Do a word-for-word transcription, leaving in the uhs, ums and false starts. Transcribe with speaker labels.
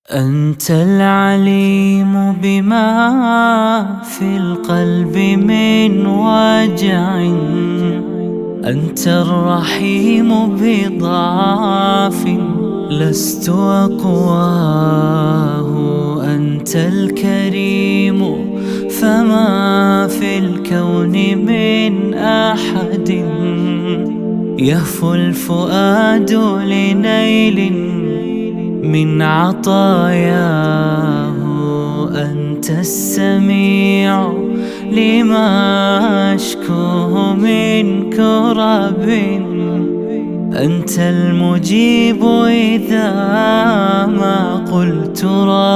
Speaker 1: أنت العليم بما في القلب من وجع، أنت الرحيم بضعف لست أقواه، أنت الكريم فما في الكون من أحد يهفو الفؤاد لنيل من عطاياه. أنت السميع لما أشكوه من كرب، أنت المجيب إذا ما قلت رب.